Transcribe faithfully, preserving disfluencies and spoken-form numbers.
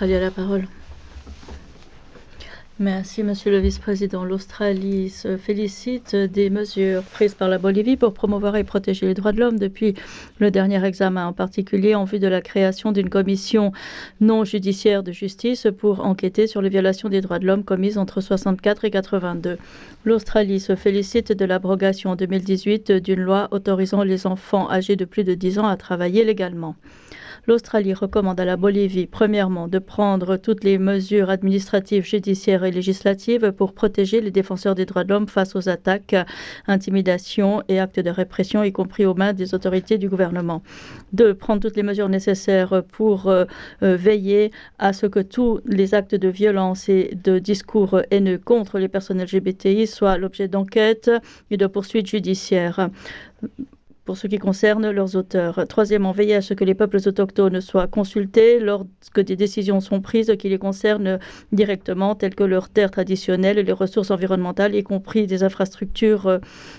l'Australie a la parole. Merci, Monsieur le Vice-président. L'Australie se félicite des mesures prises par la Bolivie pour promouvoir et protéger les droits de l'homme depuis le dernier examen, en particulier en vue de la création d'une commission non judiciaire de justice pour enquêter sur les violations des droits de l'homme commises entre soixante-quatre et quatre-vingt-deux. L'Australie se félicite de l'abrogation en deux mille dix-huit d'une loi autorisant les enfants âgés de plus de dix ans à travailler légalement. L'Australie recommande à la Bolivie, premièrement, de prendre toutes les mesures administratives, judiciaires et législatives pour protéger les défenseurs des droits de l'homme face aux attaques, intimidations et actes de répression, y compris aux mains des autorités du gouvernement. Deux, prendre toutes les mesures nécessaires pour euh, euh, veiller à ce que tous les actes de violence et de discours haineux contre les personnes L G B T I soient l'objet d'enquêtes et de poursuites judiciaires pour ce qui concerne leurs auteurs. Troisièmement, veiller à ce que les peuples autochtones soient consultés lorsque des décisions sont prises qui les concernent directement, telles que leurs terres traditionnelles, les ressources environnementales, y compris des infrastructures